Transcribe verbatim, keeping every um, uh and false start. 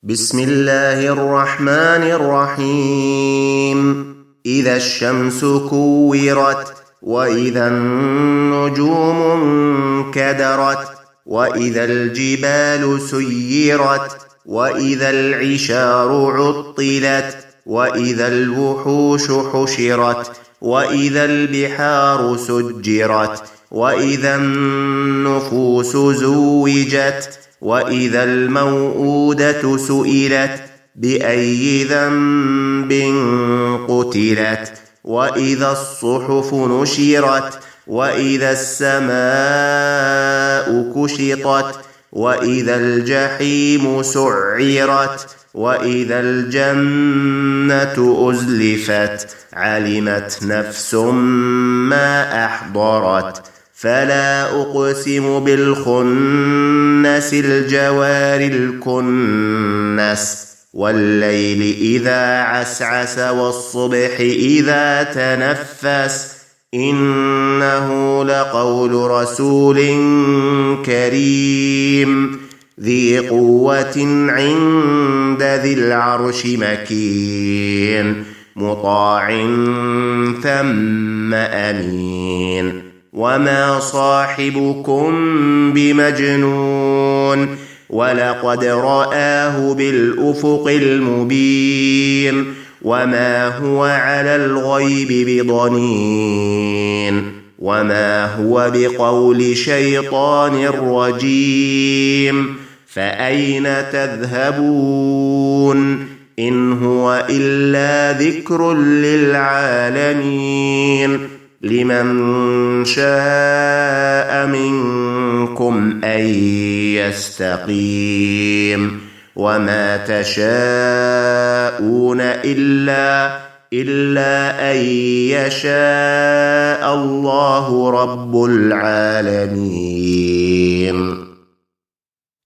بسم الله الرحمن الرحيم إذا الشمس كورت وإذا النجوم انكدرت وإذا الجبال سيرت وإذا العشار عطلت وإذا الوحوش حشرت وإذا البحار سجرت وإذا النفوس زوجت وإذا الموءودة سئلت بأي ذنب قتلت وإذا الصحف نشرت وإذا السماء كشطت وإذا الجحيم سعرت وإذا الجنة أزلفت علمت نفس ما أحضرت فلا أقسم بالخنس الجوار الكنس والليل إذا عسعس والصبح إذا تنفس إنه لقول رسول كريم ذي قوة عند ذي العرش مكين مطاع ثم أمين وما صاحبكم بمجنون ولقد رآه بالأفق المبين وما هو على الغيب بضنين وما هو بقول شيطان رجيم فأين تذهبون إن هو إلا ذكر للعالمين لمن شاء منكم أن يستقيم وما تشاءون إلا إلا أن يشاء الله رب العالمين.